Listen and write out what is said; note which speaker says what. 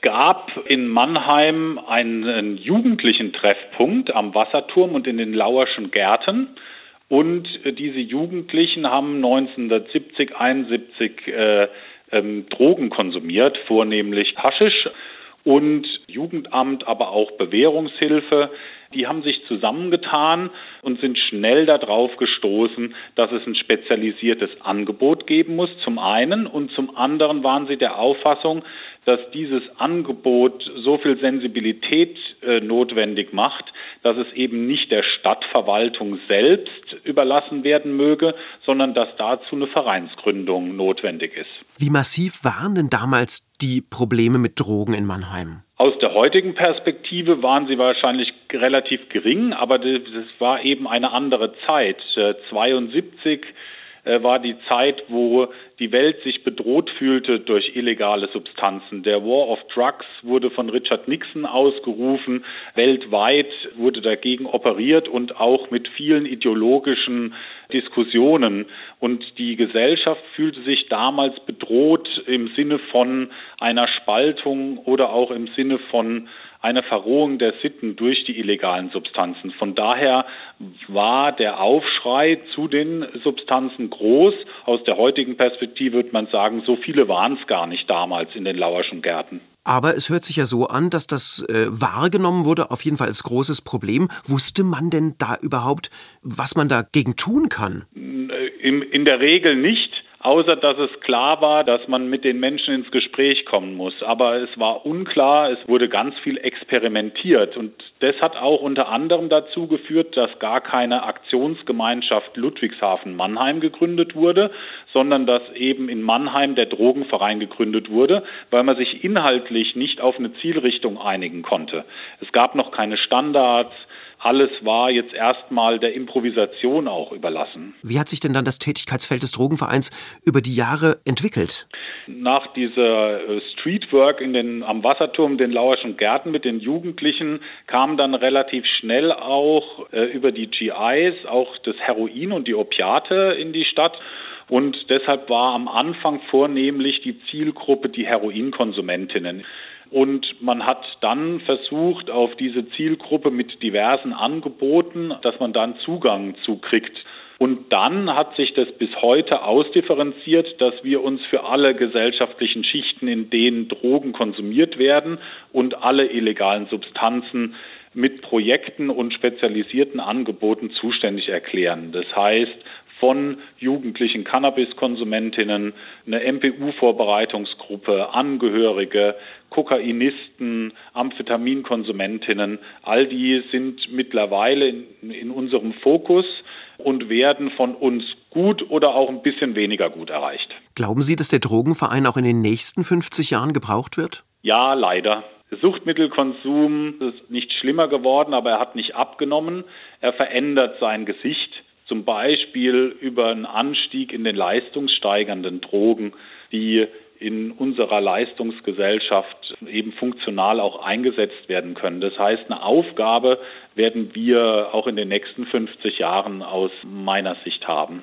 Speaker 1: gab in Mannheim einen jugendlichen Treffpunkt am Wasserturm und in den Lauerschen Gärten. Und diese Jugendlichen haben 1970, 71 Drogen konsumiert, vornehmlich Haschisch. Und Jugendamt, aber auch Bewährungshilfe, die haben sich zusammengetan und sind schnell darauf gestoßen, dass es ein spezialisiertes Angebot geben muss, zum einen. Und zum anderen waren sie der Auffassung, dass dieses Angebot so viel Sensibilität notwendig macht, dass es eben nicht der Stadtverwaltung selbst überlassen werden möge, sondern dass dazu eine Vereinsgründung notwendig ist.
Speaker 2: Wie massiv waren denn damals die Probleme mit Drogen in Mannheim?
Speaker 1: Aus der heutigen Perspektive waren sie wahrscheinlich relativ gering, aber das war eben eine andere Zeit. 72 war die Zeit, wo die Welt sich bedroht fühlte durch illegale Substanzen. Der War of Drugs wurde von Richard Nixon ausgerufen. Weltweit wurde dagegen operiert und auch mit vielen ideologischen Diskussionen. Und die Gesellschaft fühlte sich damals bedroht im Sinne von einer Spaltung oder auch im Sinne von einer Verrohung der Sitten durch die illegalen Substanzen. Von daher war der Aufschrei zu den Substanzen groß. Aus der heutigen Perspektive würde man sagen, so viele waren es gar nicht damals in den Lauerschen Gärten.
Speaker 2: Aber es hört sich ja so an, dass das wahrgenommen wurde, auf jeden Fall als großes Problem. Wusste man denn da überhaupt, was man dagegen tun kann?
Speaker 1: In der Regel nicht. Außer dass es klar war, dass man mit den Menschen ins Gespräch kommen muss. Aber es war unklar, es wurde ganz viel experimentiert. Und das hat auch unter anderem dazu geführt, dass gar keine Aktionsgemeinschaft Ludwigshafen-Mannheim gegründet wurde, sondern dass eben in Mannheim der Drogenverein gegründet wurde, weil man sich inhaltlich nicht auf eine Zielrichtung einigen konnte. Es gab noch keine Standards. Alles war jetzt erstmal der Improvisation auch überlassen.
Speaker 2: Wie hat sich denn dann das Tätigkeitsfeld des Drogenvereins über die Jahre entwickelt?
Speaker 1: Nach dieser Streetwork am Wasserturm, den Lauerschen Gärten mit den Jugendlichen, kam dann relativ schnell auch über die GIs auch das Heroin und die Opiate in die Stadt. Und deshalb war am Anfang vornehmlich die Zielgruppe die Heroinkonsumentinnen. Und man hat dann versucht, auf diese Zielgruppe mit diversen Angeboten, dass man dann Zugang zu kriegt. Und dann hat sich das bis heute ausdifferenziert, dass wir uns für alle gesellschaftlichen Schichten, in denen Drogen konsumiert werden und alle illegalen Substanzen mit Projekten und spezialisierten Angeboten zuständig erklären. Das heißt, von jugendlichen Cannabiskonsumentinnen, eine MPU-Vorbereitungsgruppe, Angehörige, Kokainisten, Amphetaminkonsumentinnen, all die sind mittlerweile in unserem Fokus und werden von uns gut oder auch ein bisschen weniger gut erreicht.
Speaker 2: Glauben Sie, dass der Drogenverein auch in den nächsten 50 Jahren gebraucht wird?
Speaker 1: Ja, leider. Der Suchtmittelkonsum ist nicht schlimmer geworden, aber er hat nicht abgenommen. Er verändert sein Gesicht. Zum Beispiel über einen Anstieg in den leistungssteigernden Drogen, die in unserer Leistungsgesellschaft eben funktional auch eingesetzt werden können. Das heißt, eine Aufgabe werden wir auch in den nächsten 50 Jahren aus meiner Sicht haben.